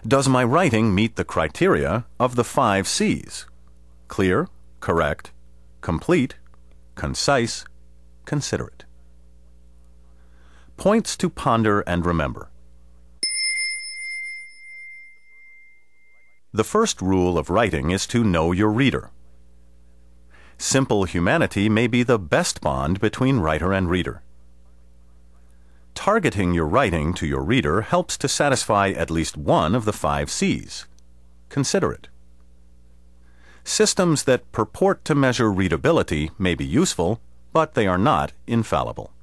Does my writing meet the criteria of the 5 C's? Clear, correct, complete, concise, considerate. Points to ponder and remember. The first rule of writing is to know your reader. Simple humanity may be the best bond between writer and reader. Targeting your writing to your reader helps to satisfy at least one of the 5 C's. Consider it. Systems that purport to measure readability may be useful, but they are not infallible.